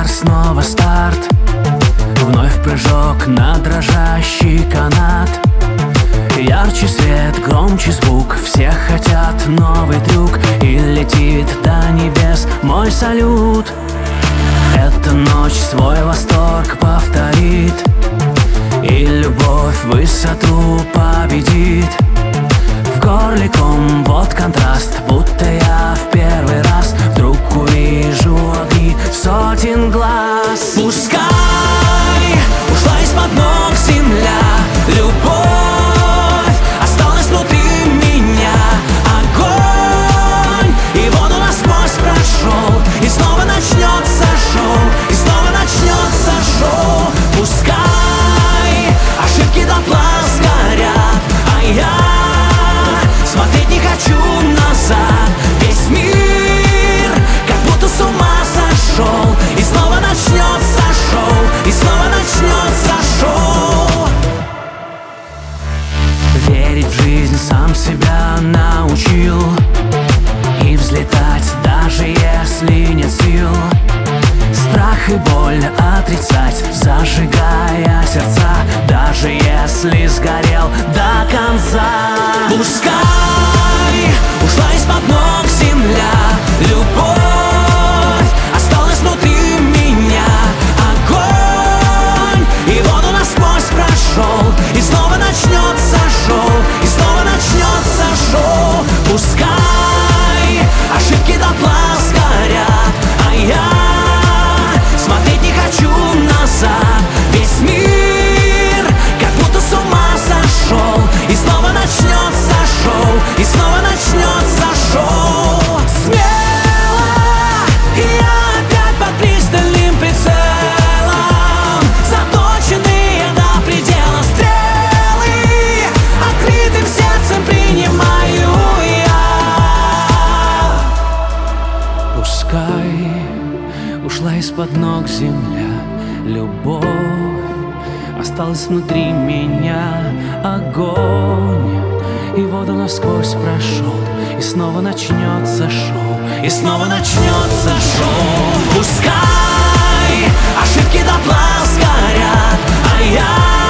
удар, снова старт. Вновь прыжок на дрожащий канат. Ярче свет, громче звук, все хотят новый трюк. И летит до небес мой салют. Эта ночь свой восторг повторит, и любовь высоту победит. В горле ком, вот контраст, будто я в первый раз вдруг увижу огни сотен глаз. Пускай ушла из-под ног земля, любовь осталась внутри меня. Огонь и воду насквозь прошел, и снова начнется шоу, и снова начнется шоу. Пускай ошибки дотла сгорят, а я смотреть не хочу назад. Весь мир как будто с ума сошел, и снова начнется шоу, и снова начнется шоу. Верить в жизнь сам себя научил, и взлетать даже если нет сил. Страх и боль отрицать, зажигая сердца, даже если сгорел до конца. Пускай ушла из-под ног земля, любовь осталась внутри меня. Огонь и воду насквозь прошел, и снова начнется шоу, и снова начнется шоу. Пускай ошибки дотла сгорят, а я смотреть не хочу назад. Весь мир как будто с ума сошел, и снова начнется шоу, и снова начнется шоу. Смело я опять под пристальным прицелом, заточенные до предела стрелы, открытым сердцем принимаю я. Пускай ушла из-под ног земля, любовь осталась внутри меня. Огонь и воду насквозь прошел, и снова начнется шоу, и снова начнется шоу. Пускай ошибки дотла сгорят, а я